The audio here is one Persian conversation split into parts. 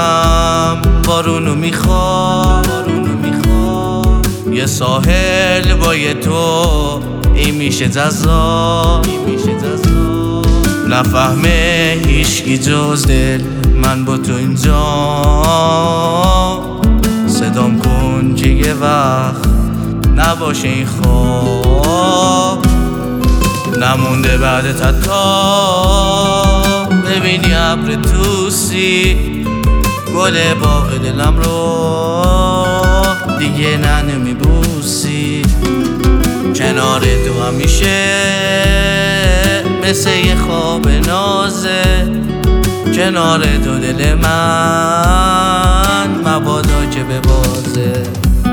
دلم بارونو میخواد، یه ساحل با یه تو این میشه جذاب، نفهمه هیچکی جز دل من با تو اینجا. صدام کن که یه وقت نباشه این خواب، نمونده بعدت حتی ببینی ابر توسی گل باغ دلم رو دیگه نمیبوسی. کنار تو همیشه مثل یه خواب نازه، کنار تو دل من مبادا که ببازه.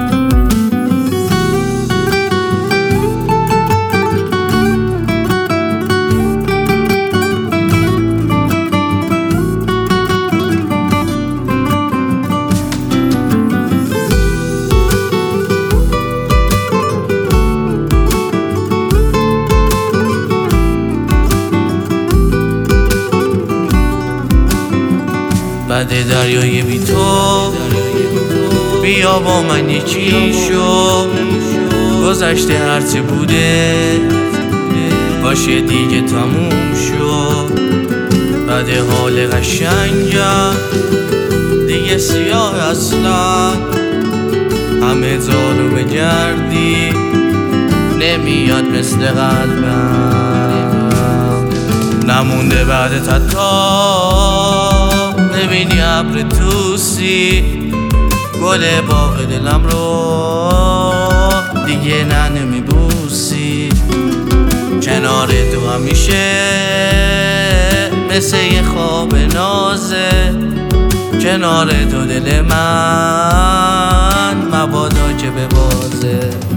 بعد دریای بی تو بیا با من یکی شو، گذشته هرچه بوده باشه دیگه تموم شو. بعد حال قشنگم دیگه سیاه اصلا، همه جالو بگردی نمیاد مثل قلبم، نمونده بعدت حتی ببینی ابر توسی گل باغ دلم رو دیگه نمیبوسی. کنار تو همیشه مثل یه خواب نازه، کنار تو دل من مبادا که ببازه.